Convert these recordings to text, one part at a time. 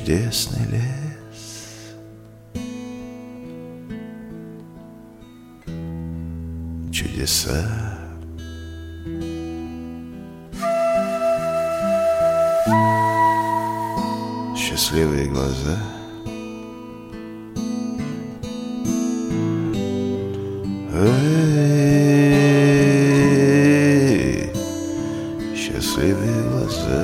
чудесный лес. Чудеса. Счастливые глаза. Эй, счастливые глаза.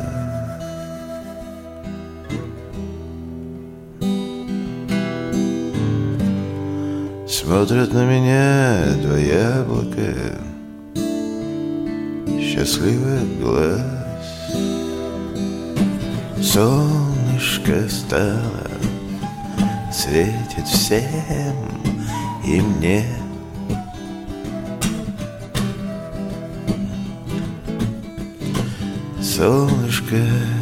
Смотрят на меня два яблока счастливых глаз. Солнышко стало, светит всем и мне. Солнышко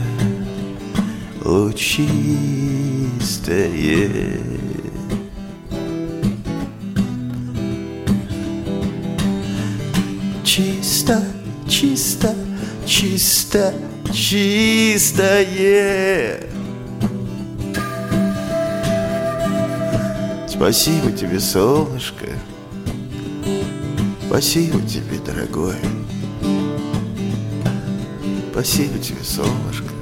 лучистое, чисто, чисто, чисто, чистое. Спасибо тебе, солнышко. Спасибо тебе, дорогой. Спасибо тебе, солнышко.